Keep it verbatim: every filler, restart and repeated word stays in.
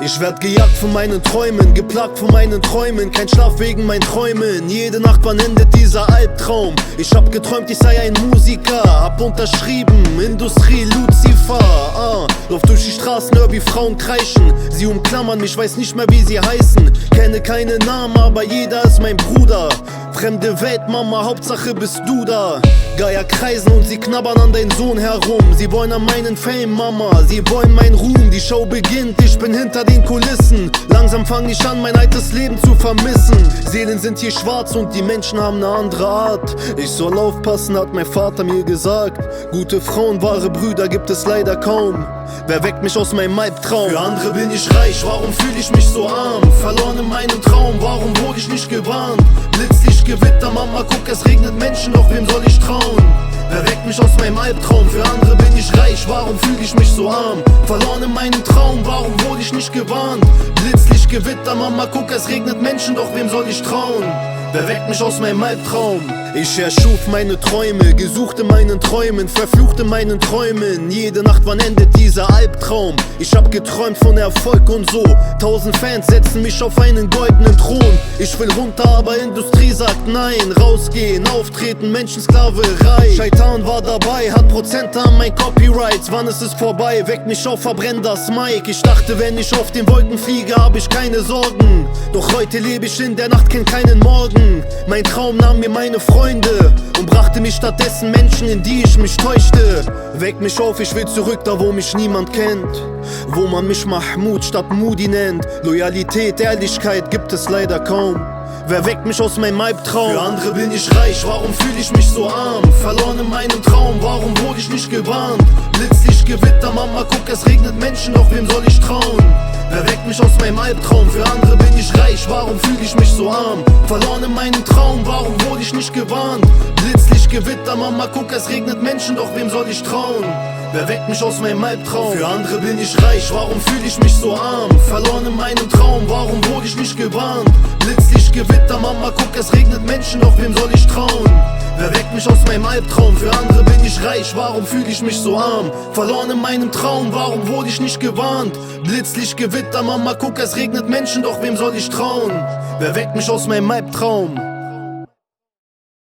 Ich werd gejagt von meinen Träumen, geplagt von meinen Träumen. Kein Schlaf wegen meinen Träumen. Jede Nacht, wann endet dieser Albtraum? Ich hab geträumt, ich sei ein Musiker. Hab unterschrieben, Industrie Lucifer. ah, Lauf durch die Straßen, hör wie Frauen kreischen. Sie umklammern mich, weiß nicht mehr wie sie heißen. Kenne keine Namen, aber jeder ist mein Bruder. Fremde Welt, Mama, Hauptsache bist du da. Geier kreisen und sie knabbern an deinen Sohn herum. Sie wollen an meinen Fame, Mama, sie wollen meinen Ruhm. Die Show beginnt, ich bin hinter den Kulissen. Langsam fang ich an, mein altes Leben zu vermissen. Seelen sind hier schwarz und die Menschen haben eine andere Art. Ich soll aufpassen, hat mein Vater mir gesagt. Gute Frauen, wahre Brüder gibt es leider kaum. Wer weckt mich aus meinem Albtraum? Für andere bin ich reich, warum fühl ich mich so arm? Verloren in meinem Traum, warum wurde ich nicht gewarnt? Blitzlicht, Gewitter, Mama, guck, es regnet Menschen, doch wem soll ich trauen? Wer weckt mich aus meinem Albtraum? Für andere bin ich reich, warum fühl ich mich so arm? Verloren in meinem Traum, warum wurde ich nicht gewarnt? Blitzlicht, Gewitter, Mama, guck, es regnet Menschen, doch wem soll ich trauen? Wer weckt mich aus meinem Albtraum? Ich erschuf meine Träume, gesucht in meinen Träumen, verflucht in meinen Träumen. Jede Nacht, wann endet dieser Albtraum? Ich hab geträumt von Erfolg und so. Tausend Fans setzen mich auf einen goldenen Thron. Ich will runter, aber Industrie sagt nein. Rausgehen, auftreten, Menschensklaverei. Scheitan war dabei, hat Prozente an mein Copyrights. Wann ist es vorbei? Weck mich auf, verbrenn das Mic. Ich dachte, wenn ich auf den Wolken fliege, hab ich keine Sorgen. Doch heute lebe ich in der Nacht, kenn keinen Morgen. Mein Traum nahm mir meine Freunde und brachte mich stattdessen Menschen, in die ich mich täuschte. Weck mich auf, ich will zurück, da wo mich niemand kennt. Wo man mich Mahmoud statt Moody nennt. Loyalität, Ehrlichkeit gibt es leider kaum. Wer weckt mich aus meinem Albtraum? Für andere bin ich reich, warum fühl ich mich so arm? Verloren in meinem Traum, warum wurde ich nicht gewarnt? Blitzlicht, Gewitter, Mama, guck, es regnet Menschen, doch wem soll ich trauen? Wer weckt mich aus meinem Albtraum? Für andere bin ich reich, warum fühl ich mich so arm? Verloren in meinem Traum, warum wurde ich nicht gewarnt? Blitzlicht, Gewitter, Mama, guck, es regnet Menschen, doch wem soll ich trauen? Wer weckt mich aus meinem Albtraum? Für andere bin ich reich, warum fühl ich mich so arm? Verloren in meinem Traum, warum wurde ich nicht gewarnt? Blitzlicht, Gewitter, Mama, guck, es regnet Menschen, doch wem soll ich trauen? Wer weckt mich aus meinem Albtraum? Für andere bin ich reich, warum fühl ich mich so arm? Verloren in meinem Traum, warum wurde ich nicht gewarnt? Blitzlicht, Gewitter, Mama, guck, es regnet Menschen, doch wem soll ich trauen? Wer weckt mich aus meinem Albtraum?